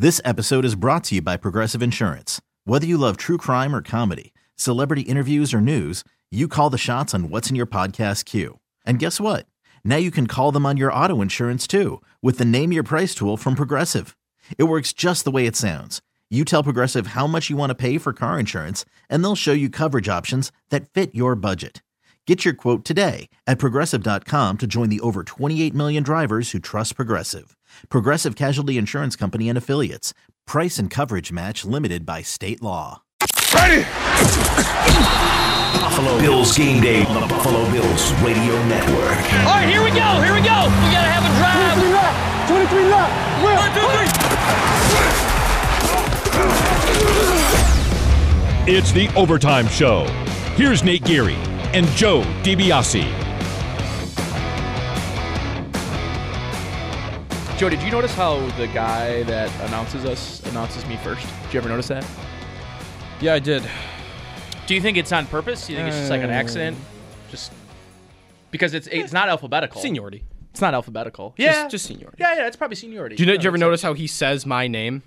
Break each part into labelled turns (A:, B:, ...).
A: This episode is brought to you by Progressive Insurance. Whether you love true crime or comedy, celebrity interviews or news, you call the shots on what's in your podcast queue. And guess what? Now you can call them on your auto insurance too with the Name Your Price tool from Progressive. It works just the way it sounds. You tell Progressive how much you want to pay for car insurance, and they'll show you coverage options that fit your budget. Get your quote today at Progressive.com to join the over 28 million drivers who trust Progressive. Progressive Casualty Insurance Company and Affiliates. Price and coverage match limited by state law.
B: Ready!
C: Buffalo Bills game day on the Buffalo Bills Radio Network.
D: All right, here we go. We got to have a drive.
B: 23 left.
D: 1, 2, 3.
E: It's the Overtime Show. Here's Nate Geary and Joe DiBiase.
F: Joe, did you notice how the guy that announces me first? Did you ever notice that?
G: Yeah, I did.
F: Do you think it's on purpose? Do you think it's just like an accident? Just because it's not alphabetical.
G: Seniority.
F: It's not alphabetical.
G: Just seniority.
F: Yeah, it's probably seniority.
G: Did you ever notice how he says my name?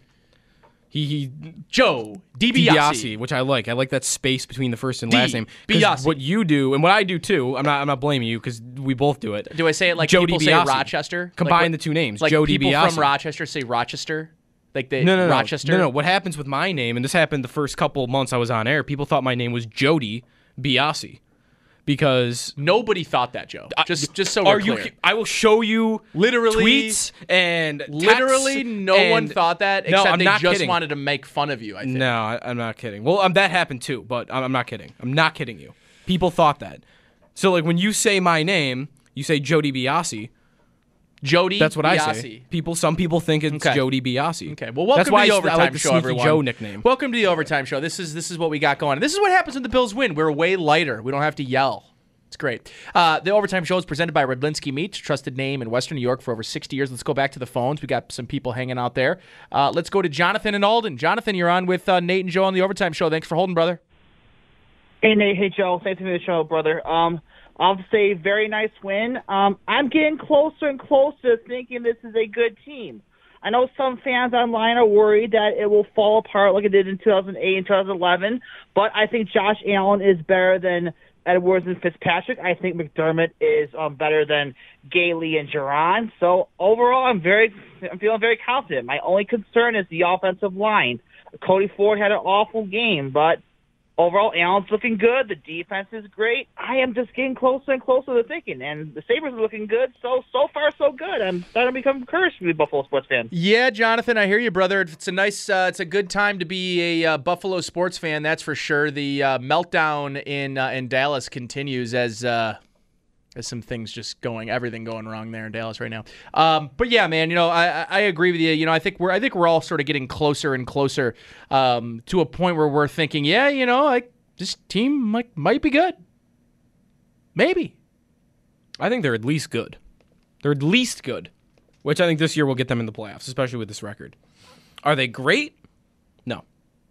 G: He
F: Joe DiBiase,
G: which I like. I like that space between the first and last name.
F: Biase.
G: What you do and what I do too. I'm not blaming you because we both do it.
F: Do I say it like
G: Joe
F: people
G: DiBiase.
F: say Rochester?
G: Combine the two names.
F: Like
G: Joe
F: people
G: DiBiase.
F: from Rochester say Rochester. Like they
G: No.
F: Rochester.
G: No. What happens with my name, and this happened the first couple of months I was on air, people thought my name was Jody Biase. Because
F: nobody thought that, Joe. Just so we're clear.
G: I will show you
F: literally
G: tweets and texts,
F: literally no one thought that except
G: I'm
F: they
G: not
F: just
G: kidding.
F: wanted to make fun of you, I think.
G: No, I'm not kidding. Well, that happened too, but I'm not kidding. I'm not kidding you. People thought that. So like when you say my name, you say Jody Biase.
F: Jody
G: That's what
F: Biase.
G: I say. Some people think it's
F: Okay.
G: Jody Biase.
F: Okay, well, welcome
G: That's why
F: to the
G: I
F: Overtime
G: like the
F: Show,
G: Sneaky
F: everyone.
G: Joe nickname.
F: Welcome to the Overtime Show. This is what we got going on. This is what happens when the Bills win. We're way lighter. We don't have to yell. It's great. The Overtime Show is presented by Redlinski Meat, trusted name in Western New York for over 60 years. Let's go back to the phones. We got some people hanging out there. Let's go to Jonathan and Alden. Jonathan, you're on with Nate and Joe on the Overtime Show. Thanks for holding, brother.
H: Hey, Nate. Hey, Joe. Thanks for the show, brother. I'll say very nice win. I'm getting closer and closer to thinking this is a good team. I know some fans online are worried that it will fall apart like it did in 2008 and 2011, but I think Josh Allen is better than Edwards and Fitzpatrick. I think McDermott is better than Gailey and Jaron. So overall, I'm feeling very confident. My only concern is the offensive line. Cody Ford had an awful game, but overall, Allen's looking good. The defense is great. I am just getting closer and closer to thinking, and the Sabres are looking good. So far, so good. I'm starting to become cursed with Buffalo sports fan.
F: Yeah, Jonathan, I hear you, brother. It's a good time to be a Buffalo sports fan. That's for sure. The meltdown in Dallas continues as some things just everything going wrong there in Dallas right now. But yeah, man, I agree with you. I think we're all sort of getting closer and closer to a point where we're thinking, yeah, like this team might be good. Maybe.
G: I think they're at least good. They're at least good, which I think this year will get them in the playoffs, especially with this record. Are they great? No.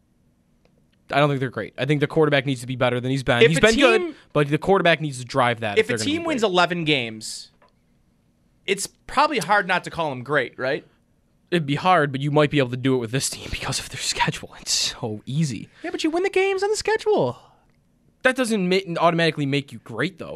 G: I don't think they're great. I think the quarterback needs to be better than he's been. He's been good, but the quarterback needs to drive that.
F: If a team wins 11 games, it's probably hard not to call them great, right?
G: It'd be hard, but you might be able to do it with this team because of their schedule. It's so easy.
F: Yeah, but you win the games on the schedule.
G: That doesn't automatically make you great, though.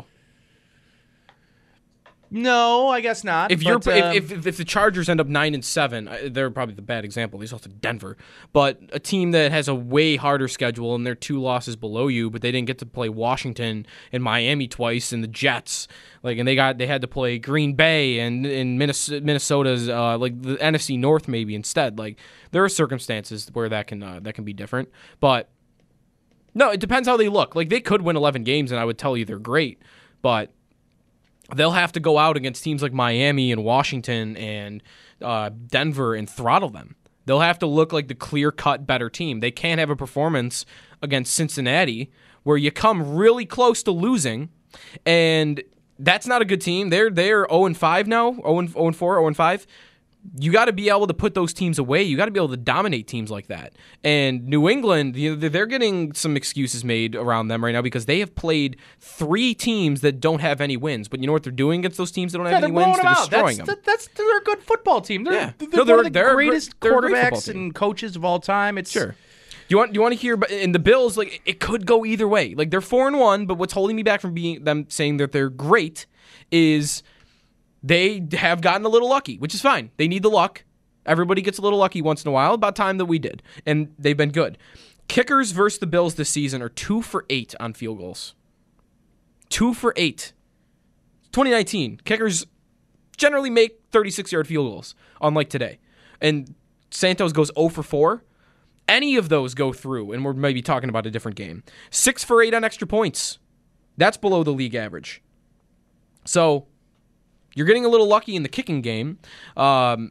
F: No, I guess not.
G: If the Chargers end up 9-7, they're probably the bad example. There's also Denver, but a team that has a way harder schedule and they're 2 losses below you, but they didn't get to play Washington and Miami twice and the Jets, and they had to play Green Bay and in Minnesota's like the NFC North maybe instead. Like there are circumstances where that can be different, but no, it depends how they look. Like they could win 11 games and I would tell you they're great, but they'll have to go out against teams like Miami and Washington and Denver and throttle them. They'll have to look like the clear-cut better team. They can't have a performance against Cincinnati where you come really close to losing, and that's not a good team. They're 0-5 now, 0-4, 0-5. you got to be able to put those teams away. You got to be able to dominate teams like that. And New England, they're getting some excuses made around them right now because they have played 3 teams that don't have any wins. But you know what they're doing against those teams that don't have any wins? They're destroying them.
F: They're a good football team. They're one of the greatest quarterbacks and coaches of all time.
G: Sure. You want to hear? In the Bills, like it could go either way. Like they're 4-1, but what's holding me back from them saying that they're great is they have gotten a little lucky, which is fine. They need the luck. Everybody gets a little lucky once in a while. About time that we did, and they've been good. Kickers versus the Bills this season are 2 for 8 on field goals. 2 for 8. 2019 kickers generally make 36-yard field goals, unlike today. And Santos goes 0 for 4. Any of those go through, and we're maybe talking about a different game. 6 for 8 on extra points. That's below the league average. So you're getting a little lucky in the kicking game. And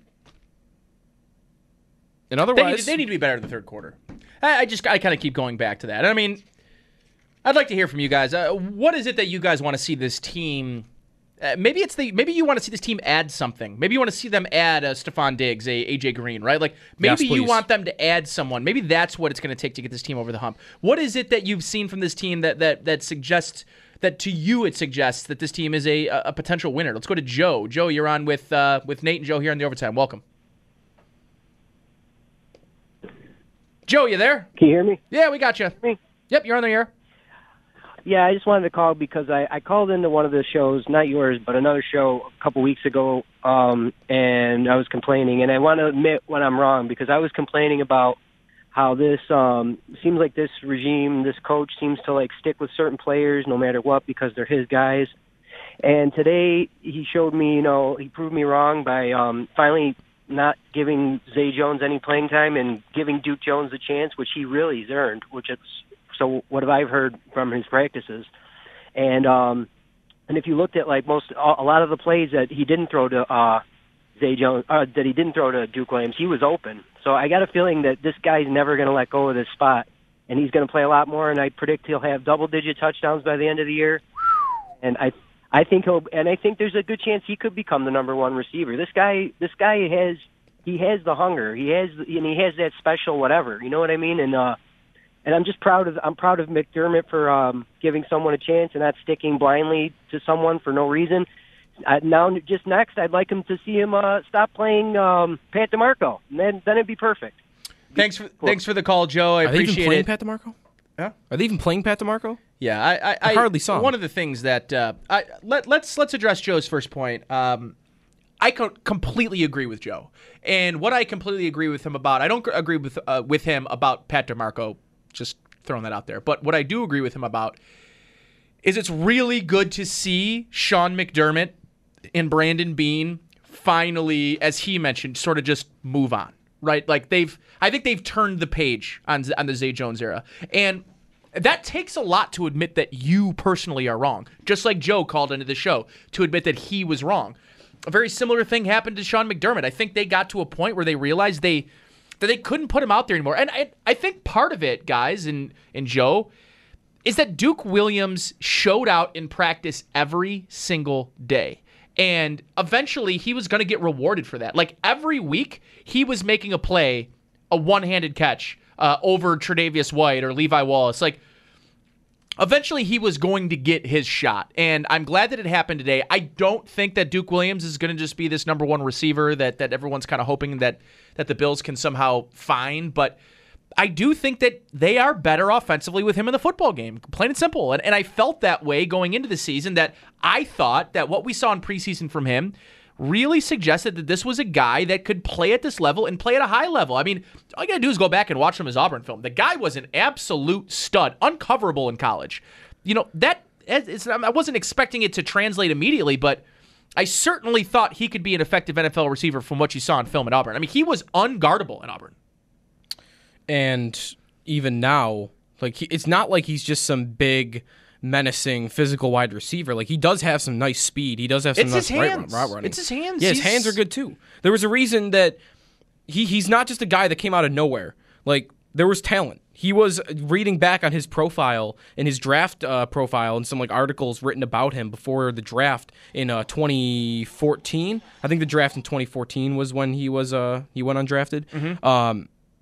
G: otherwise,
F: they need to be better in the third quarter. I kind of keep going back to that. I mean, I'd like to hear from you guys. What is it that you guys want to see this team? Maybe you want to see this team add something. Maybe you want to see them add a Stephon Diggs, a AJ Green, right? Like maybe you want them to add someone. Maybe that's what it's going to take to get this team over the hump. What is it that you've seen from this team that suggests that to you it suggests that this team is a potential winner? Let's go to Joe. Joe, you're on with Nate and Joe here in the overtime. Welcome. Joe, you there?
I: Can you hear me?
F: Yeah, we got you. Yep, you're on the air.
I: Yeah, I just wanted to call because I called into one of the shows, not yours, but another show a couple weeks ago, and I was complaining. And I want to admit when I'm wrong because I was complaining about how this seems like this regime, this coach seems to like stick with certain players no matter what because they're his guys. And today he showed me, he proved me wrong by finally not giving Zay Jones any playing time and giving Duke Jones a chance, which he really has earned, so what have I heard from his practices? And if you looked at like a lot of the plays that he didn't throw to Zay Jones, that he didn't throw to Duke Williams, he was open. So I got a feeling that this guy's never going to let go of this spot, and he's going to play a lot more. And I predict he'll have double-digit touchdowns by the end of the year. And I think there's a good chance he could become the number 1 receiver. This guy has the hunger. He has that special whatever. You know what I mean? And I'm just proud of McDermott for giving someone a chance and not sticking blindly to someone for no reason. Now, just next, I'd like him to see him stop playing Pat DeMarco, and then it'd be perfect.
F: Thanks for the call, Joe. I appreciate it.
G: Are they even playing Pat DeMarco?
F: Yeah.
G: Are they even playing Pat DeMarco?
F: Yeah,
G: I hardly saw him.
F: One of the things that let's address Joe's first point. I completely agree with Joe, and what I completely agree with him about, I don't agree with him about Pat DeMarco. Just throwing that out there. But what I do agree with him about is it's really good to see Sean McDermott and Brandon Beane finally, as he mentioned, sort of just move on, right? Like I think they've turned the page on the Zay Jones era. And that takes a lot to admit that you personally are wrong. Just like Joe called into the show to admit that he was wrong. A very similar thing happened to Sean McDermott. I think they got to a point where they realized that they couldn't put him out there anymore. And I think part of it, guys, and Joe, is that Duke Williams showed out in practice every single day. And eventually he was going to get rewarded for that. Like every week he was making a play, a one-handed catch over Tre'Davious White or Levi Wallace. Like eventually he was going to get his shot. And I'm glad that it happened today. I don't think that Duke Williams is going to just be this number 1 receiver that everyone's kind of hoping that the Bills can somehow find. But I do think that they are better offensively with him in the football game, plain and simple. And I felt that way going into the season, that I thought that what we saw in preseason from him really suggested that this was a guy that could play at this level and play at a high level. I mean, all you got to do is go back and watch from his Auburn film. The guy was an absolute stud, uncoverable in college. You know, I wasn't expecting it to translate immediately, but I certainly thought he could be an effective NFL receiver from what you saw in film at Auburn. I mean, he was unguardable in Auburn.
G: And even now, like it's not like he's just some big, menacing, physical wide receiver. Like he does have some nice speed. He does have some nice route running.
F: It's his hands.
G: Yeah, his hands are good too. There was a reason that he's not just a guy that came out of nowhere. Like there was talent. He was reading back on his profile and his draft profile and some like articles written about him before the draft in 2014. I think the draft in 2014 was when he went undrafted.
F: Mm-hmm.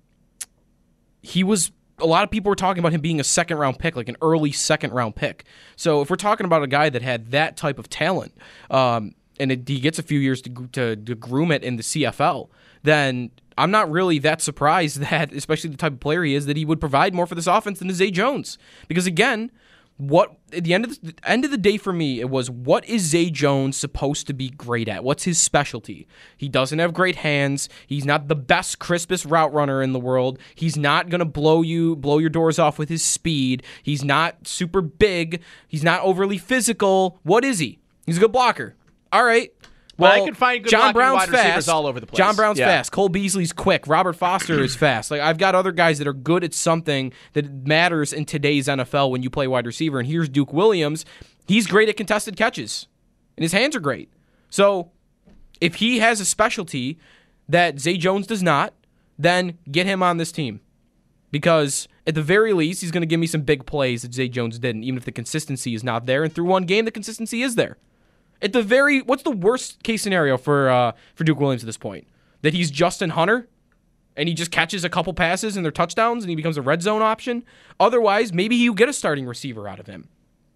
G: A lot of people were talking about him being a second-round pick, like an early second-round pick. So if we're talking about a guy that had that type of talent, and he gets a few years to groom it in the CFL, then I'm not really that surprised that, especially the type of player he is, that he would provide more for this offense than Zay Jones. Because again, at the end of the day for me, it was, what is Zay Jones supposed to be great at? What's his specialty? He doesn't have great hands. He's not the best, crispest route runner in the world. He's not gonna blow your doors off with his speed. He's not super big. He's not overly physical. What is he? He's a good blocker. All right.
F: Well, I can find good
G: John
F: blocking
G: Brown's
F: wide receivers
G: fast.
F: all over the place.
G: John Brown's
F: Yeah.
G: fast. Cole Beasley's quick. Robert Foster is fast. Like, I've got other guys that are good at something that matters in today's NFL when you play wide receiver. And here's Duke Williams. He's great at contested catches, and his hands are great. So if he has a specialty that Zay Jones does not, then get him on this team. Because at the very least, he's going to give me some big plays that Zay Jones didn't, even if the consistency is not there. And through one game, the consistency is there. What's the worst case scenario for Duke Williams at this point? That he's Justin Hunter and he just catches a couple passes and they're touchdowns and he becomes a red zone option? Otherwise, maybe you get a starting receiver out of him.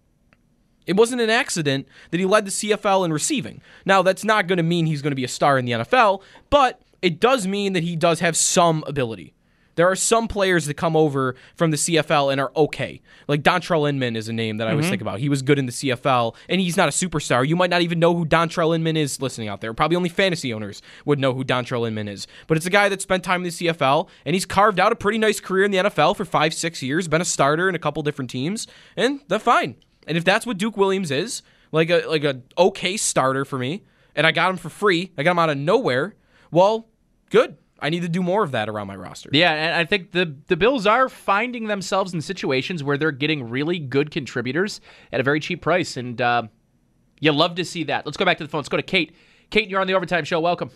G: It wasn't an accident that he led the CFL in receiving. Now, that's not going to mean he's going to be a star in the NFL, but it does mean that he does have some ability. There are some players that come over from the CFL and are okay. Like Dontrell Inman is a name that I always think about. He was good in the CFL, and he's not a superstar. You might not even know who Dontrell Inman is listening out there. Probably only fantasy owners would know who Dontrell Inman is. But it's a guy that spent time in the CFL, and he's carved out a pretty nice career in the NFL for 5-6 years, been a starter in a couple different teams, and they're fine. And if that's what Duke Williams is, like a okay starter for me, and I got him for free, I got him out of nowhere, well, good. I need to do more of that around my roster.
F: Yeah, and I think the Bills are finding themselves in situations where they're getting really good contributors at a very cheap price, and you love to see that. Let's go back to the phone. Let's go to Kate. Kate, you're on the Overtime Show. Welcome.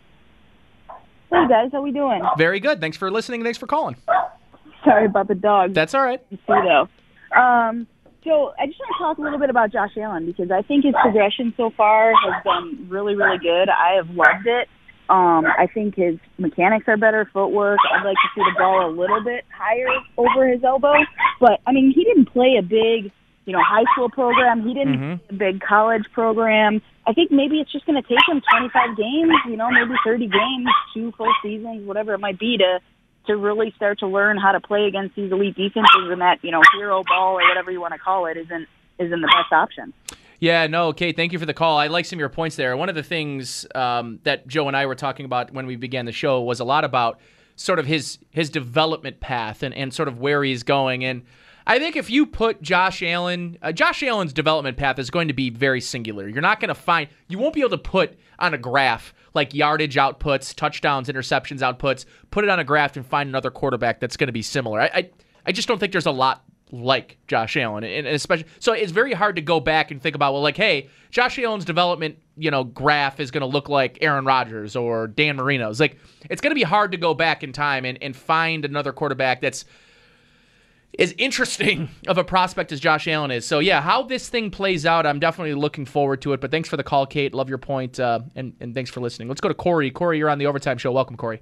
J: Hey, guys. How we doing?
F: Very good. Thanks for listening, and thanks for calling.
J: Sorry about the dog.
F: That's all right.
J: So I just want to talk a little bit about Josh Allen because I think his progression so far has been really, really good. I have loved it. I think his mechanics are better, footwork. I'd like to see the ball a little bit higher over his elbow. But, I mean, he didn't play a big, high school program. He didn't play a big college program. I think maybe it's just going to take him 25 games, maybe 30 games, 2 full seasons, whatever it might be, to really start to learn how to play against these elite defenses, and that, hero ball or whatever you want to call it isn't the best option.
F: Yeah, no, Kate, thank you for the call. I like some of your points there. One of the things that Joe and I were talking about when we began the show was a lot about sort of his development path and sort of where he's going. And I think if you put Josh Allen's development path is going to be very singular. You won't be able to put on a graph like yardage outputs, touchdowns, interceptions outputs, put it on a graph and find another quarterback that's going to be similar. I just don't think there's a lot like Josh Allen, and especially so it's very hard to go back and think about, hey, Josh Allen's development, graph is going to look like Aaron Rodgers or Dan Marino's. It's going to be hard to go back in time and find another quarterback that's as interesting of a prospect as Josh Allen is. So yeah, how this thing plays out, I'm definitely looking forward to it. But thanks for the call, Kate. Love your point, and thanks for listening. Let's go to Corey. Corey, you're on the Overtime Show. Welcome, Corey.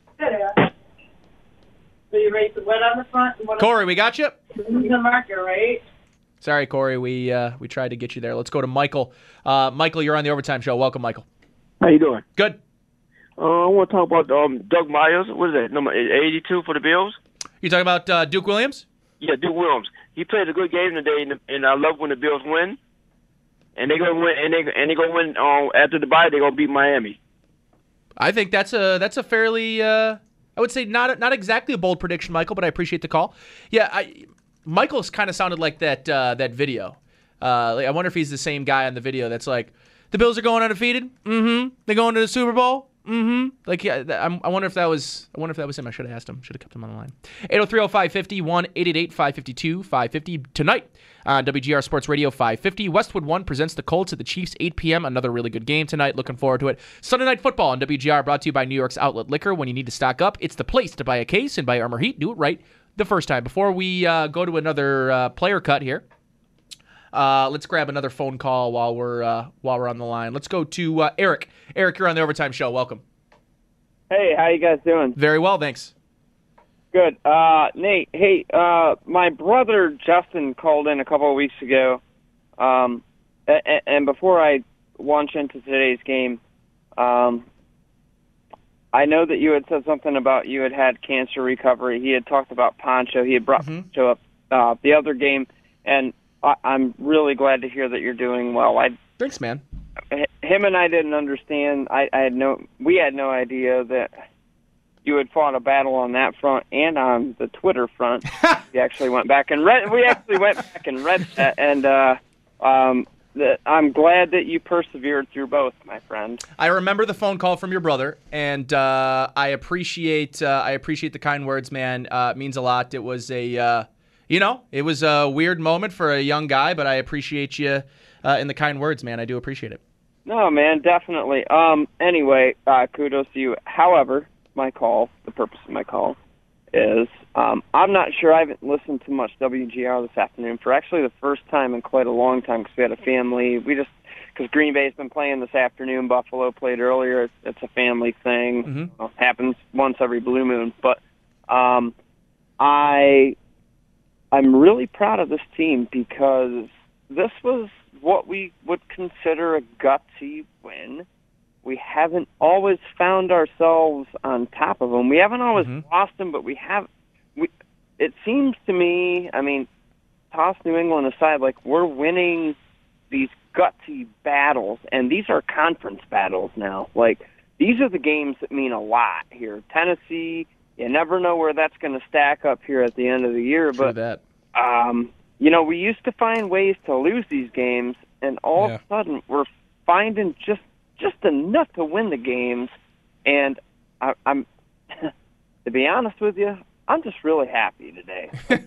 K: So you raised the wet on the front?
F: Corey, we got you.
K: The marker, right?
F: Sorry, Corey. We tried to get you there. Let's go to Michael. Michael, you're on the Overtime Show. Welcome, Michael.
L: How you doing?
F: Good.
L: I want to talk about Doug Myers. What is that, number 82 for the Bills?
F: You talking about Duke Williams?
L: Yeah, Duke Williams. He played a good game today, and I love when the Bills win. And they're gonna win, and they're gonna win after the bye. They're gonna beat Miami.
F: I think that's a fairly I would say not exactly a bold prediction, Michael, but I appreciate the call. Yeah, Michael's kind of sounded like that video. I wonder if he's the same guy on the video that's like, the Bills are going undefeated. Mm-hmm. They're going to the Super Bowl. Mm-hmm. Yeah, I wonder if that was him. I should have asked him. Should have kept him on the line. 803-0550, 1-888-552-550. Tonight on WGR Sports Radio 550, Westwood One presents the Colts at the Chiefs, 8 p.m. Another really good game tonight. Looking forward to it. Sunday Night Football on WGR, brought to you by New York's Outlet Liquor. When you need to stock up, it's the place to buy a case, and by Armor Heat, do it right the first time. Before we go to another player cut here, let's grab another phone call while we're on the line. Let's go to Eric. Eric, you're on the Overtime Show. Welcome.
M: Hey, how you guys doing?
F: Very well, thanks.
M: Good. Nate, hey, my brother Justin called in a couple of weeks ago, and before I launch into today's game, I know that you had said something about you had cancer recovery. He had talked about Poncho. He had brought Poncho up the other game, and I'm really glad to hear that you're doing well.
F: Thanks, man.
M: Him and I didn't understand. We had no idea that you had fought a battle on that front and on the Twitter front. We actually went back and read that, and I'm glad that you persevered through both, my friend.
F: I remember the phone call from your brother, and I appreciate the kind words, man. It means a lot. It was a weird moment for a young guy, but I appreciate you in the kind words, man. I do appreciate it.
M: No, man, definitely. Anyway, kudos to you. However, the purpose of my call is I'm not sure. I haven't listened to much WGR this afternoon for actually the first time in quite a long time because we had a family. Because Green Bay's been playing this afternoon. Buffalo played earlier. It's a family thing. Happens once every blue moon. But I'm really proud of this team because this was what we would consider a gutsy win. We haven't always found ourselves on top of them. We haven't always lost them, but we have. It seems to me, I mean, toss New England aside, like we're winning these gutsy battles, and these are conference battles now. Like these are the games that mean a lot here. Tennessee, you never know where that's going to stack up here at the end of the year, but we used to find ways to lose these games, and all of a sudden we're finding just enough to win the games. And I'm to be honest with you, I'm just really happy today.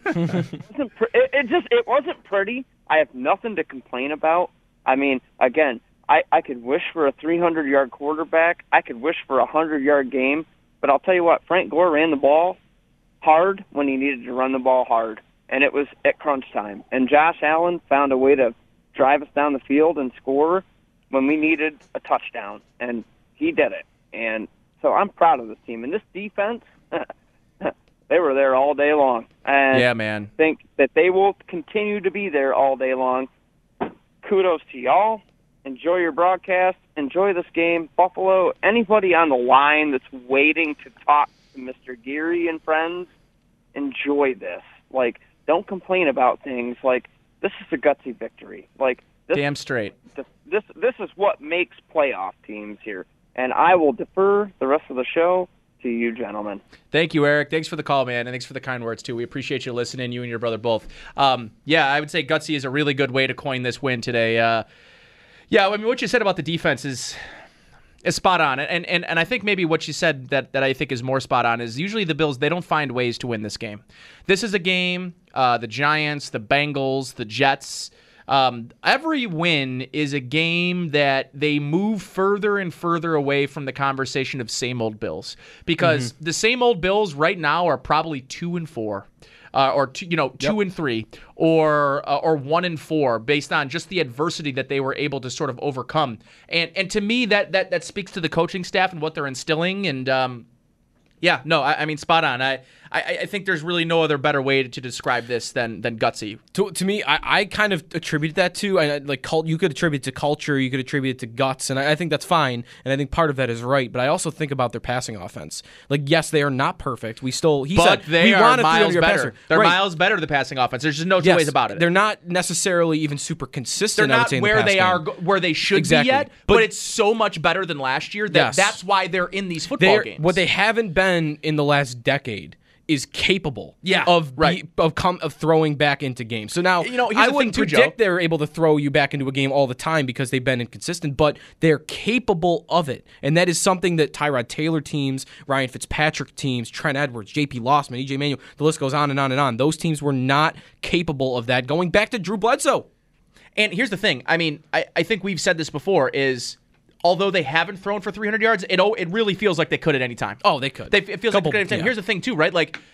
M: It wasn't pretty. I have nothing to complain about. I mean, again, I could wish for a 300-yard quarterback. I could wish for a 100-yard game. But I'll tell you what, Frank Gore ran the ball hard when he needed to run the ball hard, and it was at crunch time. And Josh Allen found a way to drive us down the field and score when we needed a touchdown, and he did it. And so I'm proud of this team. And this defense, they were there all day long. And
F: yeah, man.
M: I think that they will continue to be there all day long. Kudos to y'all. Enjoy your broadcast. Enjoy this game. Buffalo, anybody on the line that's waiting to talk to Mr. Geary and friends, enjoy this. Like, don't complain about things. Like, this is a gutsy victory. Like,
F: damn straight.
M: This is what makes playoff teams here. And I will defer the rest of the show to you gentlemen.
F: Thank you, Eric. Thanks for the call, man, and thanks for the kind words, too. We appreciate you listening, you and your brother both. I would say gutsy is a really good way to coin this win today. I mean, what you said about the defense is spot on. And I think maybe what you said that I think is more spot on is usually the Bills, they don't find ways to win this game. This is a game, the Giants, the Bengals, the Jets, every win is a game that they move further and further away from the conversation of same old Bills, because the same old Bills right now are probably 2-4, or 2-3, or 1-4, based on just the adversity that they were able to sort of overcome. And to me, that speaks to the coaching staff and what they're instilling. And I mean, spot on. I think there's really no other better way to describe this than gutsy.
G: To me, I kind of attribute that to, you could attribute it to culture, you could attribute it to guts, and I think that's fine, and I think part of that is right, but I also think about their passing offense. Like, yes, they are not perfect. They
F: are miles better. They're miles better, the passing offense. There's just no two ways about it.
G: They're not necessarily even super consistent.
F: They're not
G: where
F: they are, where they should be yet, but it's so much better than last year that's why they're in these football games.
G: What they haven't been in the last decade is capable of throwing back into games. So now, I wouldn't predict they're able to throw you back into a game all the time because they've been inconsistent, but they're capable of it. And that is something that Tyrod Taylor teams, Ryan Fitzpatrick teams, Trent Edwards, J.P. Lossman, E.J. Manuel, the list goes on and on and on. Those teams were not capable of that going back to Drew Bledsoe.
F: And here's the thing. I mean, I think we've said this before is, although they haven't thrown for 300 yards, it really feels like they could at any time.
G: Oh, they could.
F: It feels like they could at any time. Here's the thing, too, right? Like,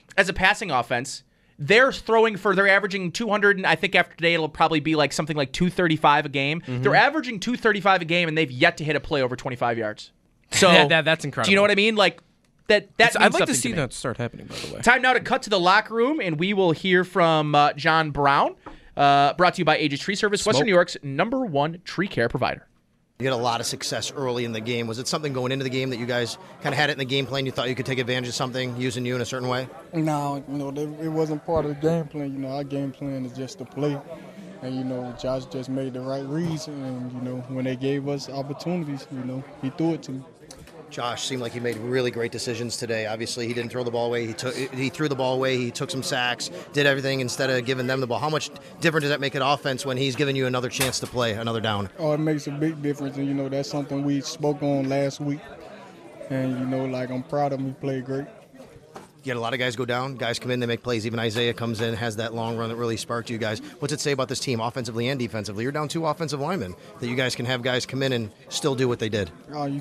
F: as a passing offense. They're averaging 200, and I think after today it'll probably be like something like 235 a game.
G: Mm-hmm.
F: They're averaging 235 a game, and they've yet to hit a play over 25 yards. So
G: that's incredible.
F: Do you know what I mean? Like that.
G: I'd like to see that start happening. By the way,
F: time now to cut to the locker room, and we will hear from John Brown. Brought to you by Aegis Tree Service, Western New York's #1 tree care provider.
N: You had a lot of success early in the game. Was it something going into the game that you guys kind of had it in the game plan? You thought you could take advantage of something using you in a certain way?
O: No, it wasn't part of the game plan. Our game plan is just to play. And, Josh just made the right reads. And, when they gave us opportunities, he threw it to me.
N: Josh seemed like he made really great decisions today. Obviously, he didn't throw the ball away. He threw the ball away. He took some sacks, did everything instead of giving them the ball. How much different does that make an offense when he's giving you another chance to play, another down?
O: Oh, it makes a big difference. And, that's something we spoke on last week. And, I'm proud of him. He played great.
N: You had a lot of guys go down. Guys come in, they make plays. Even Isaiah comes in, has that long run that really sparked you guys. What's it say about this team, offensively and defensively? You're down 2 offensive linemen, that you guys can have guys come in and still do what they did.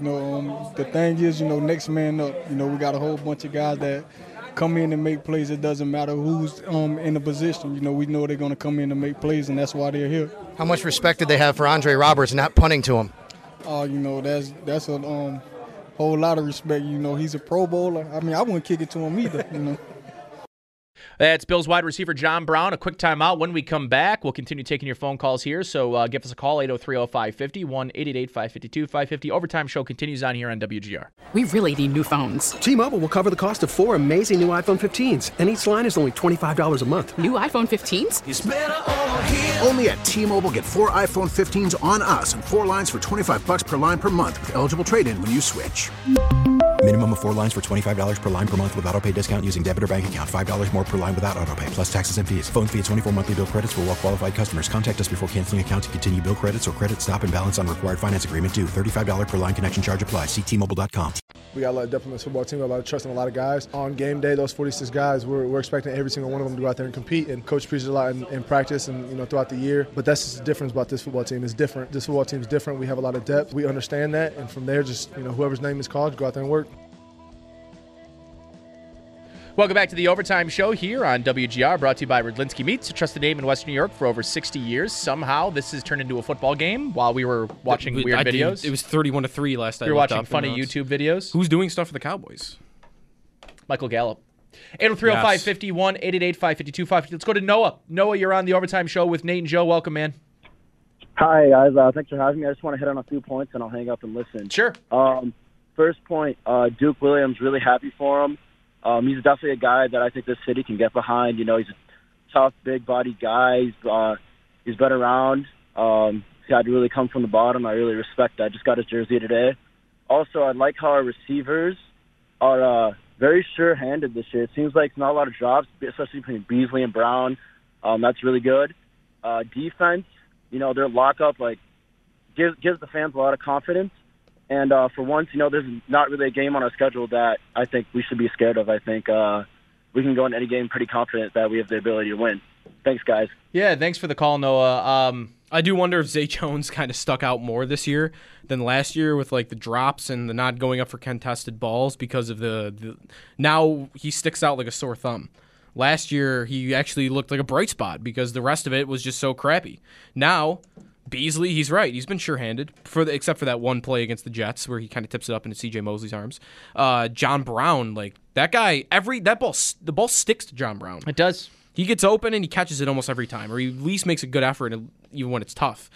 O: The thing is, next man up. We got a whole bunch of guys that come in and make plays. It doesn't matter who's in the position. We know they're going to come in and make plays, and that's why they're here.
N: How much respect did they have for Andre Roberts not punting to him?
O: That's a whole lot of respect. He's a Pro Bowler. I wouldn't kick it to him either.
F: That's Bills wide receiver John Brown. A quick timeout. When we come back, we'll continue taking your phone calls here. So give us a call, 803-0550, 1-888-552-550. Overtime show continues on here on WGR.
P: We really need new phones.
Q: T-Mobile will cover the cost of 4 amazing new iPhone 15s, and each line is only $25 a month.
P: New iPhone 15s?
Q: It's better over here.
R: Only at T-Mobile, get 4 iPhone 15s on us and 4 lines for $25 per line per month with eligible trade-in when you switch.
S: Minimum of 4 lines for $25 per line per month with autopay discount using debit or bank account. $5 more per line without autopay, plus taxes and fees. Phone fee at 24 monthly bill credits for well-qualified customers. Contact us before canceling account to continue bill credits or credit stop and balance on required finance agreement due. $35 per line connection charge applies. See T-Mobile.com.
T: We got a lot of depth on this football team. We got a lot of trust in a lot of guys. On game day, those 46 guys, we're expecting every single one of them to go out there and compete. And Coach preaches a lot in practice and throughout the year. But that's just the difference about this football team. It's different. This football team is different. We have a lot of depth. We understand that. And from there, just whoever's name is called, go out there and work.
F: Welcome back to the Overtime Show here on WGR, brought to you by Redlinski Meats, a trusted name in Western New York for over 60 years. Somehow, this has turned into a football game while we were watching weird videos.
G: It was 31-3 last night.
F: We were watching funny YouTube videos.
G: Who's doing stuff for the Cowboys?
F: Michael Gallup. 803-0550, 1-888-552-550. Let's go to Noah. Noah, you're on the Overtime Show with Nate and Joe. Welcome, man.
U: Hi, guys. Thanks for having me. I just want to hit on a few points, and I'll hang up and listen.
F: Sure.
U: First point, Duke Williams, really happy for him. He's definitely a guy that I think this city can get behind. He's a tough, big-bodied guy. He's been around. He had to really come from the bottom. I really respect that. Just got his jersey today. Also, I like how our receivers are very sure-handed this year. It seems like not a lot of drops, especially between Beasley and Brown. That's really good. Defense, their lockup gives the fans a lot of confidence. And for once, there's not really a game on our schedule that I think we should be scared of. I think we can go into any game pretty confident that we have the ability to win. Thanks, guys.
F: Yeah, thanks for the call, Noah.
G: I do wonder if Zay Jones kind of stuck out more this year than last year with the drops and the not going up for contested balls because of the now he sticks out like a sore thumb. Last year, he actually looked like a bright spot because the rest of it was just so crappy. Now, Beasley, he's right. He's been sure-handed, except for that one play against the Jets where he kind of tips it up into C.J. Mosley's arms. John Brown, that guy, the ball sticks to John Brown.
F: It does.
G: He gets open and he catches it almost every time, or he at least makes a good effort even when it's tough.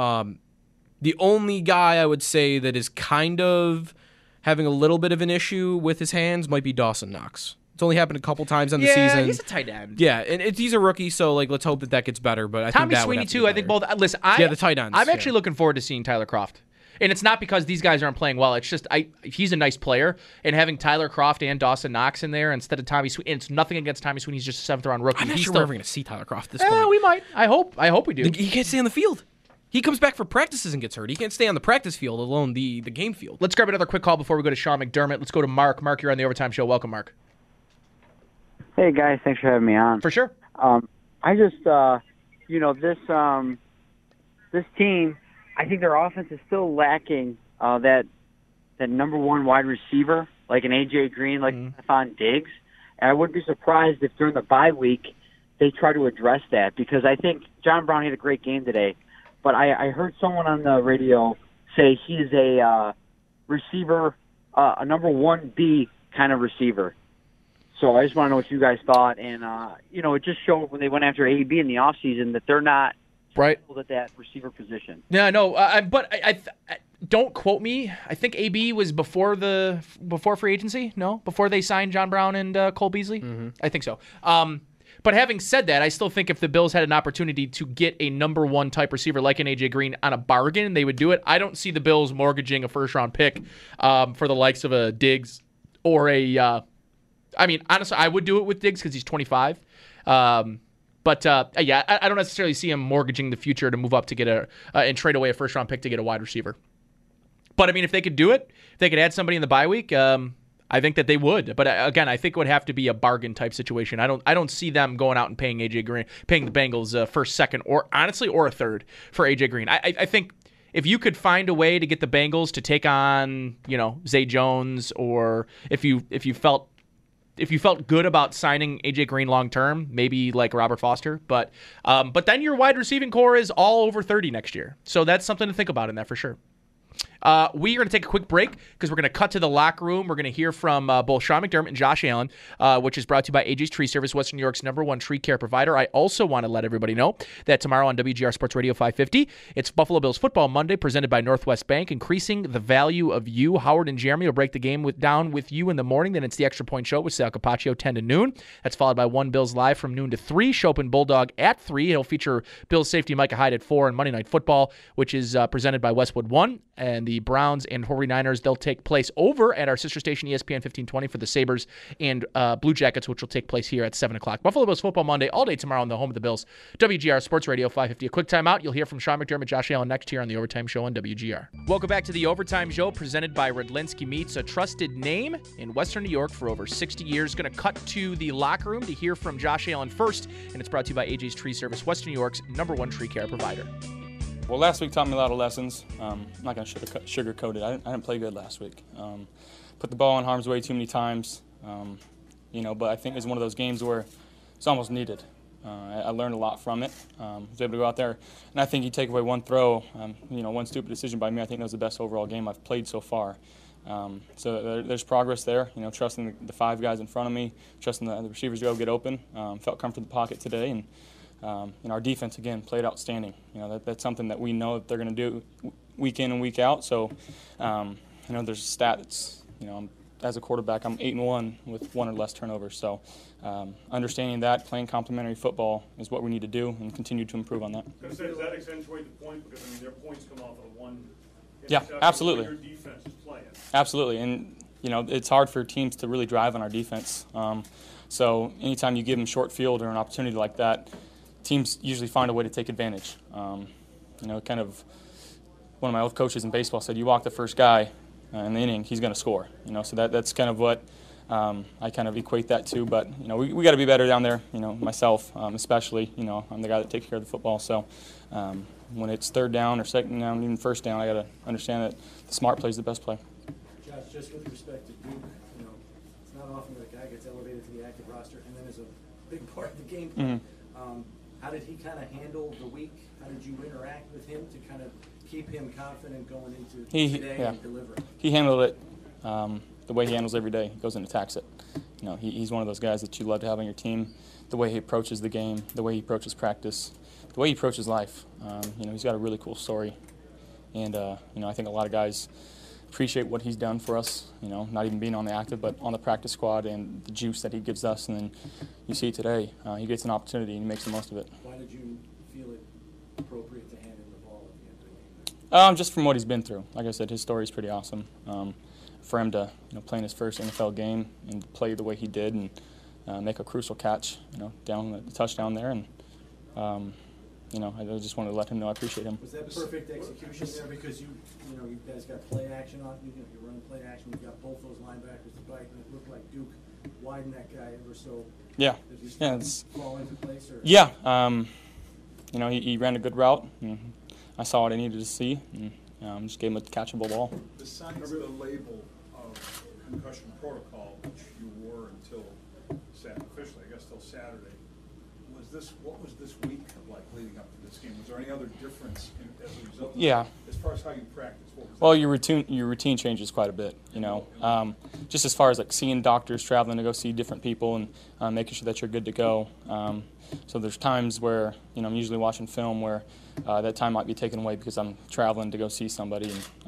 G: The only guy I would say that is kind of having a little bit of an issue with his hands might be Dawson Knox. It's only happened a couple times in the season.
F: Yeah, he's a tight end.
G: Yeah, and he's a rookie, so let's hope that gets better. But I think
F: Tommy
G: that
F: Sweeney
G: would have to be
F: too. I think both. Listen,
G: the tight ends.
F: I'm actually looking forward to seeing Tyler Kroft, and it's not because these guys aren't playing well. It's just he's a nice player, and having Tyler Kroft and Dawson Knox in there instead of Tommy Sweeney. And it's nothing against Tommy Sweeney. He's just a 7th-round rookie.
G: I'm not sure we're ever going to see Tyler Kroft at this
F: point.
G: point.
F: We might. I hope we do.
G: He can't stay on the field. He comes back for practices and gets hurt. He can't stay on the practice field, alone the game field.
F: Let's grab another quick call before we go to Sean McDermott. Let's go to Mark. Mark, you're on the Overtime Show. Welcome, Mark.
V: Hey guys, thanks for having me on.
F: For sure.
V: I just, this team, I think their offense is still lacking that number one wide receiver, like an AJ Green, like Stephon Diggs. And I wouldn't be surprised if during the bye week they try to address that, because I think John Brown had a great game today. But I heard someone on the radio say he's a receiver, a number 1B kind of receiver. So I just want to know what you guys thought. And, it just showed when they went after AB in the offseason that they're not
F: right
V: at that receiver position.
F: Yeah, no, but I don't quote me. I think AB was before free agency. No, before they signed John Brown and Cole Beasley. Mm-hmm. I think so. But having said that, I still think if the Bills had an opportunity to get a number 1 type receiver like an AJ Green on a bargain, they would do it. I don't see the Bills mortgaging a first-round pick for the likes of a Diggs or a. Honestly, I would do it with Diggs because he's 25. I don't necessarily see him mortgaging the future to move up to get and trade away a first-round pick to get a wide receiver. But, if they could do it, if they could add somebody in the bye week, I think that they would. But, again, I think it would have to be a bargain-type situation. I don't see them going out and paying AJ Green, paying the Bengals first, second, or a third for AJ Green. I think if you could find a way to get the Bengals to take on, Zay Jones, or if you felt good about signing AJ Green long term, maybe like Robert Foster, but then your wide receiving core is all over 30 next year. So that's something to think about in that for sure. We are going to take a quick break because we're going to cut to the locker room. We're going to hear from both Sean McDermott and Josh Allen, which is brought to you by AJ's Tree Service, Western New York's #1 tree care provider. I also want to let everybody know that tomorrow on WGR Sports Radio 550, it's Buffalo Bills Football Monday presented by Northwest Bank, increasing the value of you. Howard and Jeremy will break the game down with you in the morning. Then it's the Extra Point Show with Sal Capaccio 10 to noon. That's followed by One Bills Live from noon to 3. Chopin Bulldog at 3. It'll feature Bills safety Micah Hyde at 4, and Monday Night Football, which is presented by Westwood One. And the Browns and 49ers, they'll take place over at our sister station, ESPN 1520, for the Sabres and Blue Jackets, which will take place here at 7 o'clock. Buffalo Bills Football Monday, all day tomorrow on the home of the Bills, WGR Sports Radio 550. A quick timeout. You'll hear from Sean McDermott, Josh Allen next here on the Overtime Show on WGR. Welcome back to the Overtime Show, presented by Redlinski Meats, a trusted name in Western New York for over 60 years. Going to cut to the locker room to hear from Josh Allen first, and it's brought to you by AJ's Tree Service, Western New York's #1 tree care provider.
A: Well, last week taught me a lot of lessons. I'm not going to sugarcoat it. I didn't play good last week. Put the ball in harm's way too many times, but I think it was one of those games where it's almost needed. I learned a lot from it. I was able to go out there, and I think you take away one throw, one stupid decision by me, I think that was the best overall game I've played so far. So there's progress there, trusting the 5 guys in front of me, trusting the receivers to go get open. Felt comfortable in the pocket today, and our defense, again, played outstanding. That's something that we know that they're going to do week in and week out. So, there's a stat that's, as a quarterback, I'm 8-1 with 1 or less turnovers. So, understanding that, playing complementary football is what we need to do and continue to improve on that.
B: Does that accentuate the point? Because, their points come off of one.
A: Yeah, absolutely.
B: Your defense is playing.
A: Absolutely. And, it's hard for teams to really drive on our defense. So, anytime you give them short field or an opportunity like that, teams usually find a way to take advantage. Kind of one of my old coaches in baseball said, you walk the first guy in the inning, he's going to score. So that's kind of what I kind of equate that to. But, we got to be better down there, myself especially. I'm the guy that takes care of the football. So when it's third down or second down, even first down, I got to understand that the smart play is the best play.
C: Josh, just with respect to Duke, it's not often that a guy gets elevated to the active roster and then is a big part of the game plan. Mm-hmm. How did he kind of handle the week? How did you interact with him to kind of keep him confident going into today and delivering?
A: He handled it the way he handles every day. He goes and attacks it. He's one of those guys that you love to have on your team. The way he approaches the game, the way he approaches practice, the way he approaches life. He's got a really cool story. And, I think a lot of guys appreciate what he's done for us, not even being on the active, but on the practice squad and the juice that he gives us. And then you see today, he gets an opportunity and he makes the most of it.
C: Why did you feel it appropriate to hand him the ball at the end of the game?
A: Just from what he's been through. Like I said, his story is pretty awesome. For him to play in his first NFL game and play the way he did and make a crucial catch, down the touchdown there. And, I just wanted to let him know I appreciate him.
C: Was that perfect execution there? Because you guys got play action on. You're running play action. You've got both those linebackers to bite, and it looked like Duke widened that guy ever so.
A: Yeah.
C: Did he fall into place? Or?
A: Yeah. He ran a good route. And I saw what I needed to see, and just gave him a catchable ball.
B: Besides the label of concussion protocol, which you were until
D: officially, I guess, till Saturday. What was this week like leading up to this game? Was there any other difference as a result of
A: Yeah.
D: as far as how you practice?
A: Well, your routine changes quite a bit, you know. Just as far as like seeing doctors, traveling to go see different people, and making sure that you're good to go. So there's times where, you know, I'm usually watching film where that time might be taken away because I'm traveling to go see somebody.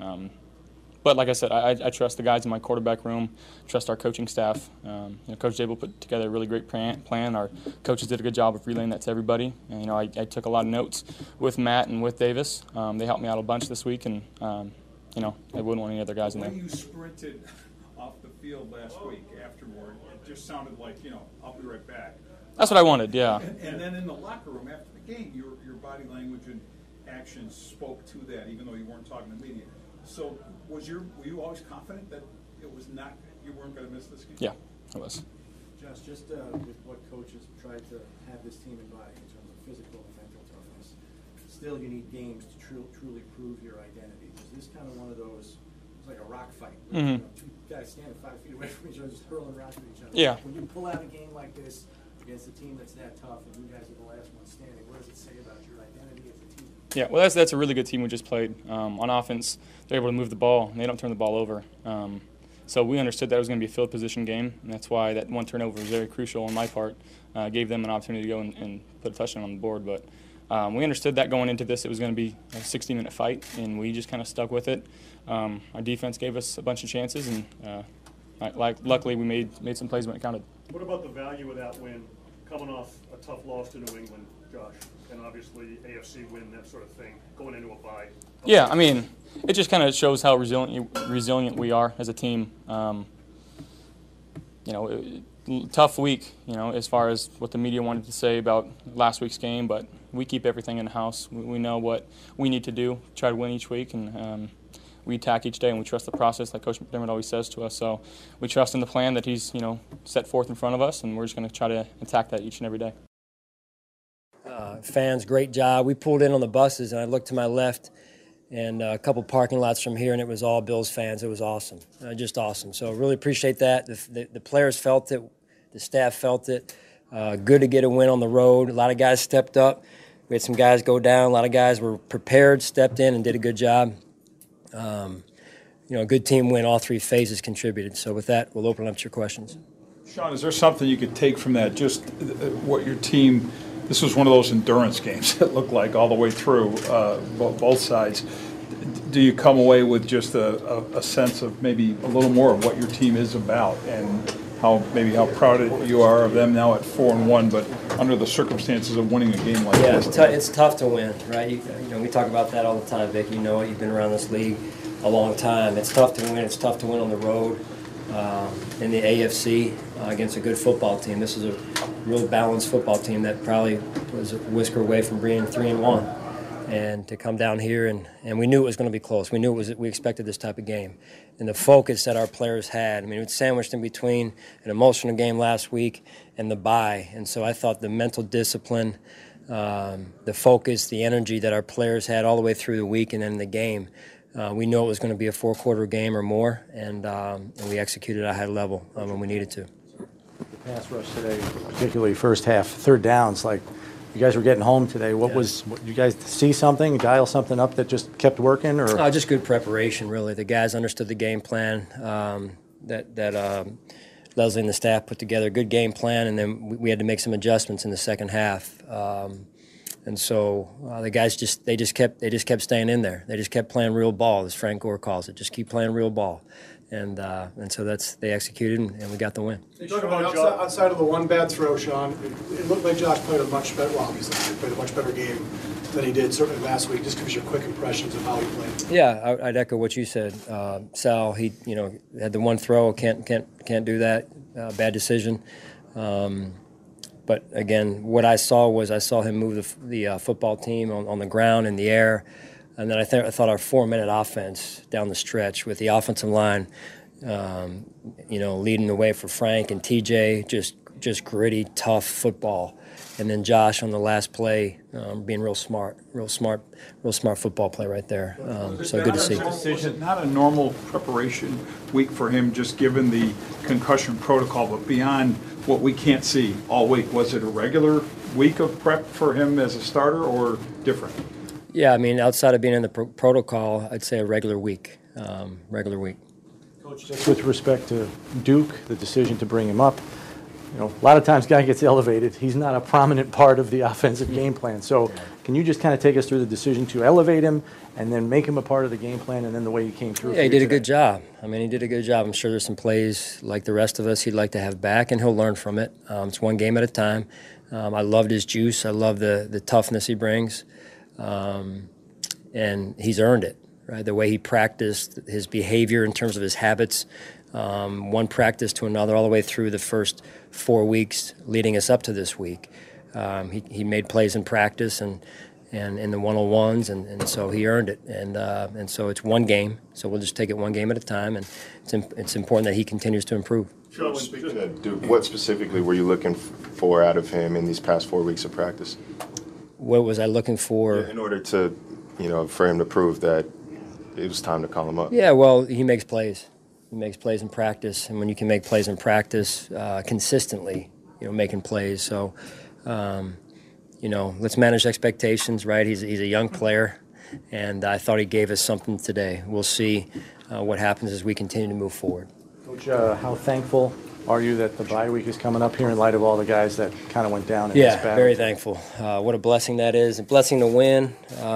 A: But like I said, I trust the guys in my quarterback room, trust our coaching staff. You know, Coach Dable put together a really great plan. Our coaches did a good job of relaying that to everybody. And, you know, I took a lot of notes with Matt and with Davis. They helped me out a bunch this week, and you know, I wouldn't want any other guys in there.
D: When you sprinted off the field last week afterward, it just sounded like, you know, I'll be right back.
A: That's what I wanted, yeah.
D: And then in the locker room after the game, your body language and actions spoke to that, even though you weren't talking to media. So were you always confident that you weren't going to miss this game?
A: Yeah, I was.
C: Josh, just with what coaches tried to have this team embody in terms of physical and mental toughness, still you need games to truly prove your identity. Was this kind of one of those, it's like a rock fight, where, you know, two guys standing 5 feet away from each other just hurling rocks at each other?
A: Yeah.
C: When you pull out a game like this against a team that's that tough and you guys are the last one standing, what does it say about your identity as a team?
A: Yeah, well, that's a really good team we just played. On offense, they're able to move the ball, and they don't turn the ball over. So we understood that it was going to be a field position game, and that's why that one turnover was very crucial on my part. Gave them an opportunity to go and put a touchdown on the board. But we understood that going into this, it was going to be a 60-minute fight, and we just kind of stuck with it. Our defense gave us a bunch of chances, and luckily we made some plays when it counted.
B: What about the value of that win, coming off a tough loss to New England, Josh, and obviously AFC win, that sort of thing, going into a bye?
A: Yeah, I mean, it just kind of shows how resilient we are as a team. You know, tough week, you know, as far as what the media wanted to say about last week's game, but we keep everything in-house. We know what we need to do, try to win each week, and we attack each day, and we trust the process, like Coach McDermott always says to us. So we trust in the plan that he's, you know, set forth in front of us, and we're just going to try to attack that each and every day.
E: Fans, great job. We pulled in on the buses, and I looked to my left, and a couple parking lots from here, and it was all Bills fans. It was awesome, just awesome. So really appreciate that. The players felt it. The staff felt it. Good to get a win on the road. A lot of guys stepped up. We had some guys go down. A lot of guys were prepared, stepped in, and did a good job. You know, a good team win. All three phases contributed. So with that, we'll open up to your questions.
D: Sean, is there something you could take from that? Just what your team. This was one of those endurance games. It looked like all the way through, both sides. Do you come away with just a sense of maybe a little more of what your team is about, and how proud you are of them now at 4-1, but under the circumstances of winning a game like this?
E: Yeah, it's tough to win, right? You know, we talk about that all the time, Vic. You know it. You've been around this league a long time. It's tough to win. It's tough to win on the road in the AFC against a good football team. This is a real balanced football team that probably was a whisker away from being 3-1. And to come down here, and we knew it was going to be close. We knew we expected this type of game. And the focus that our players had, I mean, it was sandwiched in between an emotional game last week and the bye. And so I thought the mental discipline, the focus, the energy that our players had all the way through the week and then the game, we knew it was going to be a 4-quarter game or more, and we executed at a high level when we needed to.
W: The pass rush today, particularly first half, third downs, like, you guys were getting home today. What you guys see something, dial something up that just kept working, or?
E: Just good preparation, really. The guys understood the game plan that Leslie and the staff put together. A good game plan, and then we had to make some adjustments in the second half. And so the guys just kept staying in there. They just kept playing real ball, as Frank Gore calls it. Just keep playing real ball. And so they executed, and we got the win.
T: You talk about outside of the one bad throw, Sean, it looked like Josh played a much better, well, obviously he played a much better game than he did certainly last week. Just give us your quick impressions of how he played.
E: Yeah, I'd echo what you said. Sal, he had the one throw, can't do that, bad decision. But again, what I saw him move the football team on the ground, in the air. And then I thought our 4-minute offense down the stretch with the offensive line, leading the way for Frank and TJ, just gritty, tough football. And then Josh on the last play, being real smart football play right there. So good to see.
D: Was it not a normal preparation week for him, just given the concussion protocol, but beyond what we can't see all week? Was it a regular week of prep for him as a starter or different?
E: Yeah, I mean, outside of being in the protocol, I'd say a regular week.
W: Coach, just with respect to Duke, the decision to bring him up, you know, a lot of times guy gets elevated. He's not a prominent part of the offensive game plan. So can you just kind of take us through the decision to elevate him and then make him a part of the game plan and then the way he came through?
E: Yeah, he did a good job. I mean, he did a good job. I'm sure there's some plays like the rest of us he'd like to have back, and he'll learn from it. It's one game at a time. I loved his juice. I love the toughness he brings. And he's earned it, right? The way he practiced, his behavior in terms of his habits, one practice to another all the way through the first 4 weeks leading us up to this week. He made plays in practice and in the one-on-ones, and so he earned it. And so it's one game, so we'll just take it one game at a time, and it's important that he continues to improve.
H: Speaking of Duke, what specifically were you looking for out of him in these past 4 weeks of practice?
E: What was I looking for?
H: In order to, for him to prove that it was time to call him up.
E: Yeah, well, he makes plays. He makes plays in practice, and when you can make plays in practice consistently, making plays. So, let's manage expectations, right? He's a young player, and I thought he gave us something today. We'll see what happens as we continue to move forward.
W: Coach, how thankful are you that the bye week is coming up here in light of all the guys that kind of went down in this battle?
E: Yeah, very thankful. What a blessing that is. A blessing to win.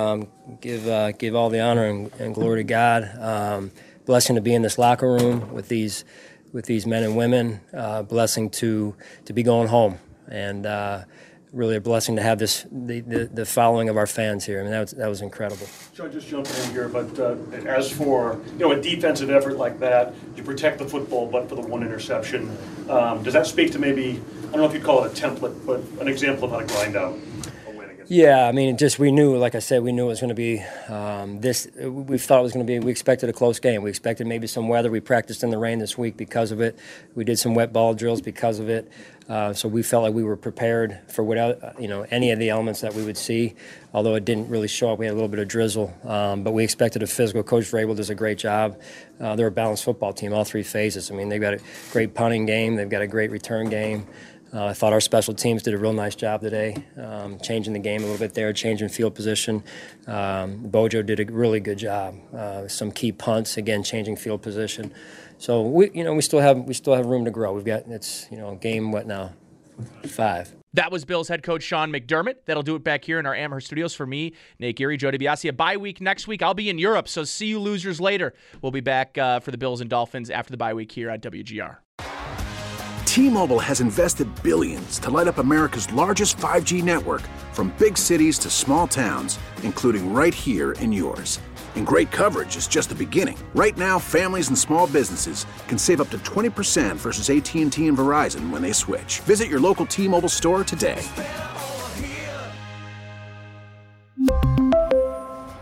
E: Give all the honor and glory to God. Blessing to be in this locker room with these men and women. Blessing to be going home, and really a blessing to have the following of our fans here. I mean, that was incredible.
B: Sean, just jumping in here, but as for a defensive effort like that, you protect the football, but for the one interception, does that speak to maybe, I don't know if you'd call it a template, but an example of how to grind out a win against?
E: Yeah, I mean, we knew, like I said, we knew it was going to be we thought it was going to be, we expected a close game. We expected maybe some weather. We practiced in the rain this week because of it. We did some wet ball drills because of it. So we felt like we were prepared for any of the elements that we would see, although it didn't really show up. We had a little bit of drizzle, but we expected a physical. Coach Vrabel does a great job. They're a balanced football team, all three phases. I mean, they've got a great punting game. They've got a great return game. I thought our special teams did a real nice job today, changing the game a little bit there, changing field position. Bojo did a really good job. Some key punts, again, changing field position. So we still have room to grow. We've got game what now? 5.
F: That was Bills head coach Sean McDermott. That'll do it back here in our Amherst studios for me, Nate Geary, Joe DiBiase. A bye week next week. I'll be in Europe, so see you losers later. We'll be back for the Bills and Dolphins after the bye week here at WGR.
R: T-Mobile has invested billions to light up America's largest 5G network, from big cities to small towns, including right here in yours. And great coverage is just the beginning. Right now, families and small businesses can save up to 20% versus AT&T and Verizon when they switch. Visit your local T-Mobile store today.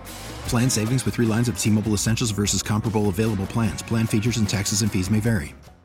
S: Plan savings with 3 lines of T-Mobile Essentials versus comparable available plans. Plan features and taxes and fees may vary.